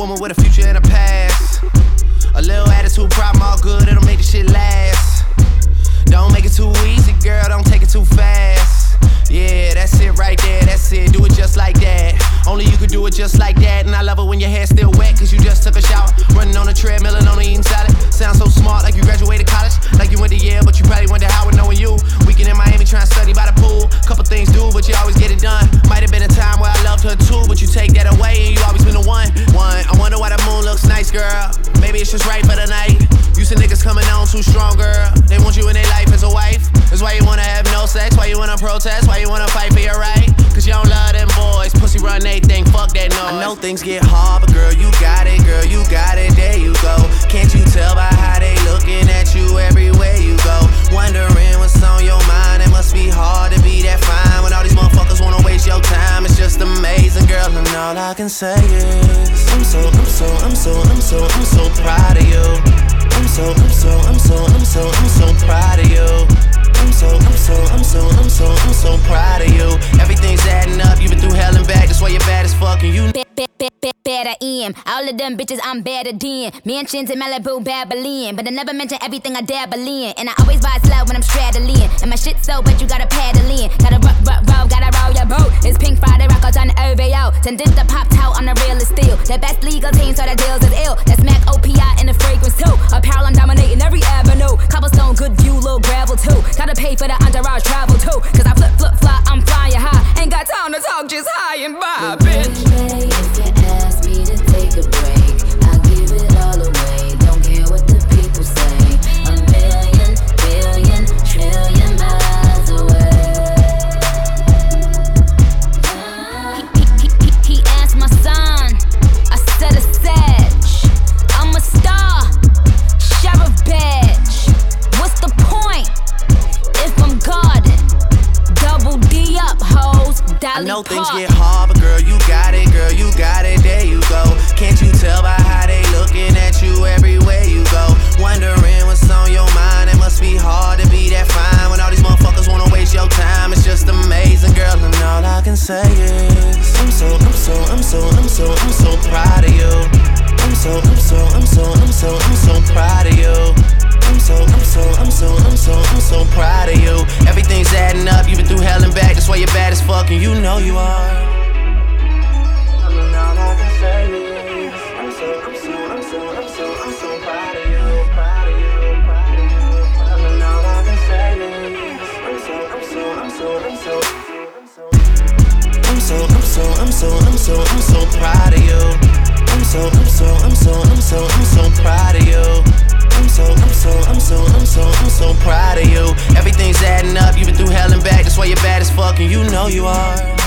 woman with a future and a past. A little attitude problem, all good, it'll make the shit last. Don't make it too easy, girl, don't take it too fast. Yeah, that's it right there, that's it, do it just like that. Only you could do it just like that. And I love it when your hair's still wet, cause you just took a shower. Running on a treadmill and only eating salad. Sounds so smart, like you graduated college. Like you went to Yale, but you probably went to Howard knowing you. Weekend in Miami trying to study by the pool. Couple things do, but you always get it done. Might have been a time where I loved her too, but you take that away and you always been the one. I wonder why the moon looks nice, girl. Maybe it's just right for the night. You see niggas coming on too strong, girl. They want you in their life as a wife. That's why you wanna have no sex, why you wanna protest, why you wanna fight for your right. Cause you don't love them boys, pussy run they think, fuck that noise. I know things get hard, but girl, you got it, there you go. Can't you tell by how they looking at you everywhere you go? Wondering what's on your mind, it must be hard to be that fine when all these motherfuckers wanna waste your time. It's just amazing, girl, and all I can say is I'm so proud of you. I'm so proud of you. I'm so proud of you. Everything's adding up, you've been through hell and back, that's why you're bad as fuck and you better in. All of them bitches I'm better than. Mansions in Malibu, Babylon, but I never mention everything I dabble in. And I always buy slow when I'm straddling. And my shit so but you gotta paddle in. Gotta roll, gotta roll your boat. It's Pink Friday, rock out on the OVO. Tended to pop out on the real steel. The best legal team, so the deals is ill. That's Mac OPI in the fragrance too. Apparel, I'm dominating every avenue. Cobblestone, good view, little gravel too. Gotta pay for the entourage travel too. Cause I flip, fly, I'm flying high. Ain't got time to talk, just high and by, bitch. Baby, if you ask me to take a break, I'll give it all away. Don't care what the people say. A million, billion, trillion miles away. He asked my son, I said a sedge. I'm a star, sheriff badge. What's the point if I'm guarded? Double D up, hoes. I know things get hard, but girl, you got it, there you go. Can't you tell by how they looking at you everywhere you go? Wondering what's on your mind, it must be hard to be that fine when all these motherfuckers wanna waste your time. It's just amazing, girl, and all I can say is I'm so proud of you. I'm so proud of you. I'm so proud of you. Everything's adding up, you've been through hell and back, that's why you're bad as fuck and you know you are. And all I can say is I'm so proud of you, And all I can say is I'm so proud of you. I'm so proud of you. I'm so proud of you. Everything's adding up, you've been through hell and back, that's why you're bad as fuck and you know you are.